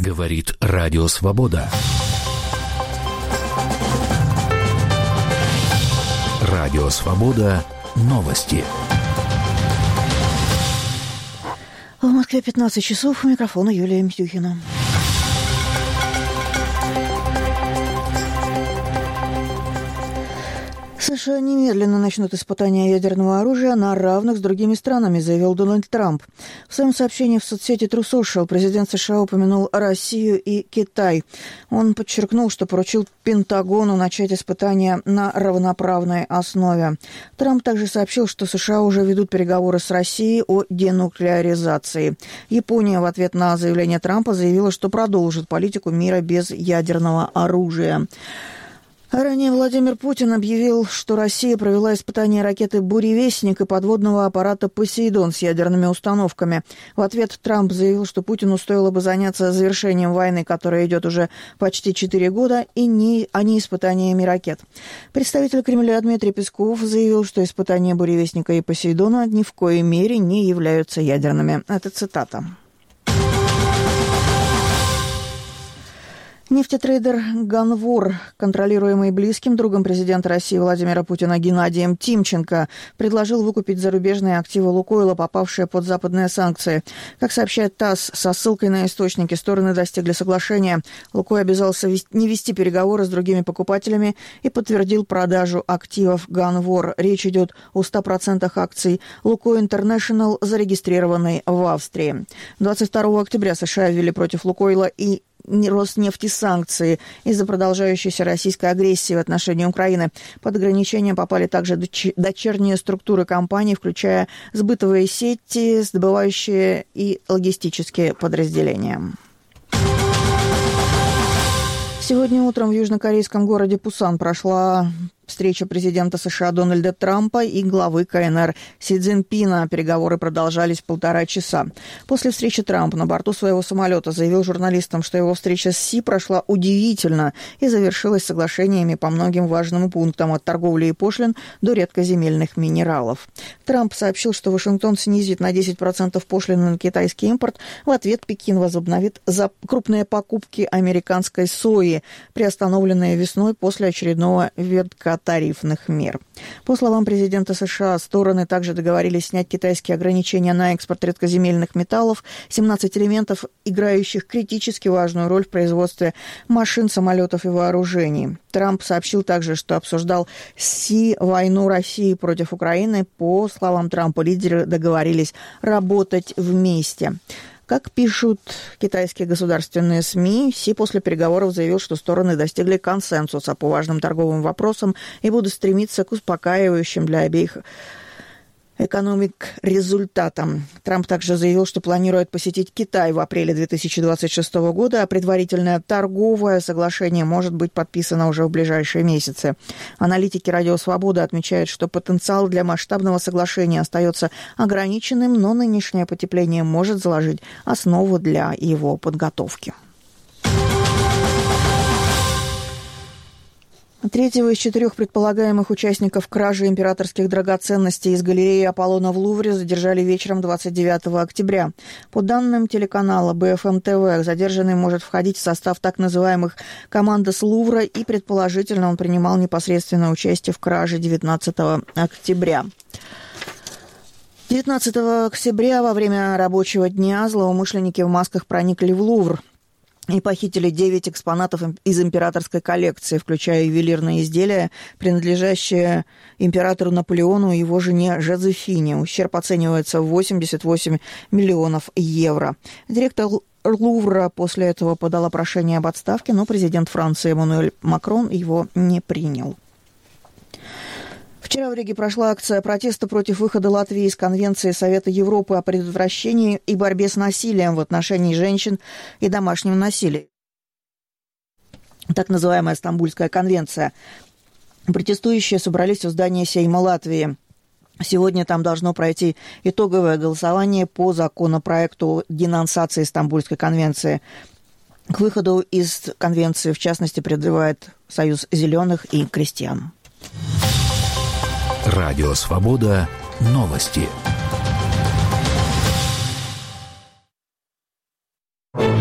Говорит Радио Свобода. Радио Свобода. Новости. В Москве 15 часов. У микрофона Юлия Митюхина. США немедленно начнут испытания ядерного оружия на равных с другими странами, заявил Дональд Трамп. В своем сообщении в соцсети True Social президент США упомянул Россию и Китай. Он подчеркнул, что поручил Пентагону начать испытания на равноправной основе. Трамп также сообщил, что США уже ведут переговоры с Россией о денуклеаризации. Япония в ответ на заявление Трампа заявила, что продолжит политику мира без ядерного оружия. Ранее Владимир Путин объявил, что Россия провела испытания ракеты «Буревестник» и подводного аппарата «Посейдон» с ядерными установками. В ответ Трамп заявил, что Путину стоило бы заняться завершением войны, которая идет уже почти 4 года, а не испытаниями ракет. Представитель Кремля Дмитрий Песков заявил, что испытания «Буревестника» и «Посейдона» ни в коей мере не являются ядерными. Это цитата. Нефтетрейдер Ганвор, контролируемый близким другом президента России Владимира Путина Геннадием Тимченко, предложил выкупить зарубежные активы «Лукойла», попавшие под западные санкции. Как сообщает ТАСС, со ссылкой на источники, стороны достигли соглашения. «Лукойл» обязался не вести переговоры с другими покупателями и подтвердил продажу активов Ганвор. Речь идет о 100% акций «Лукойл Интернешнл», зарегистрированной в Австрии. 22 октября США ввели против «Лукойла» и Роснефти санкции из-за продолжающейся российской агрессии в отношении Украины. Под ограничения попали также дочерние структуры компаний, включая сбытовые сети, добывающие и логистические подразделения. Сегодня утром в южнокорейском городе Пусан прошла встреча президента США Дональда Трампа и главы КНР Си Цзиньпина. Переговоры продолжались 1,5 часа. После встречи Трамп на борту своего самолета заявил журналистам, что его встреча с Си прошла удивительно и завершилась соглашениями по многим важным пунктам, от торговли и пошлин до редкоземельных минералов. Трамп сообщил, что Вашингтон снизит на 10% пошлины на китайский импорт. В ответ Пекин возобновит за крупные покупки американской сои, приостановленные весной после очередного введения тарифных мер. По словам президента США, стороны также договорились снять китайские ограничения на экспорт редкоземельных металлов, 17 элементов, играющих критически важную роль в производстве машин, самолетов и вооружений. Трамп сообщил также, что обсуждал с Си войну России против Украины. По словам Трампа, лидеры договорились работать вместе. Как пишут китайские государственные СМИ, Си после переговоров заявил, что стороны достигли консенсуса по важным торговым вопросам и будут стремиться к успокаивающим для обеих экономик результатам. Трамп также заявил, что планирует посетить Китай в апреле 2026 года, а предварительное торговое соглашение может быть подписано уже в ближайшие месяцы. Аналитики «Радио Свобода» отмечают, что потенциал для масштабного соглашения остается ограниченным, но нынешнее потепление может заложить основу для его подготовки. Третьего из 4 предполагаемых участников кражи императорских драгоценностей из галереи Аполлона в Лувре задержали вечером 29 октября. По данным телеканала БФМ ТВ, задержанный может входить в состав так называемых «командос Лувра», и предположительно он принимал непосредственное участие в краже 19 октября. 19 октября во время рабочего дня злоумышленники в масках проникли в Лувр и похитили 9 экспонатов из императорской коллекции, включая ювелирные изделия, принадлежащие императору Наполеону и его жене Жозефине. Ущерб оценивается в 88 миллионов евро. Директор Лувра после этого подала прошение об отставке, но президент Франции Эммануэль Макрон его не принял. Вчера в Риге прошла акция протеста против выхода Латвии из Конвенции Совета Европы о предотвращении и борьбе с насилием в отношении женщин и домашнем насилии. Так называемая Стамбульская конвенция. Протестующие собрались у здания Сейма Латвии. Сегодня там должно пройти итоговое голосование по законопроекту денонсации Стамбульской конвенции. К выходу из конвенции, в частности, призывает Союз зеленых и крестьян. Радио Свобода. Новости.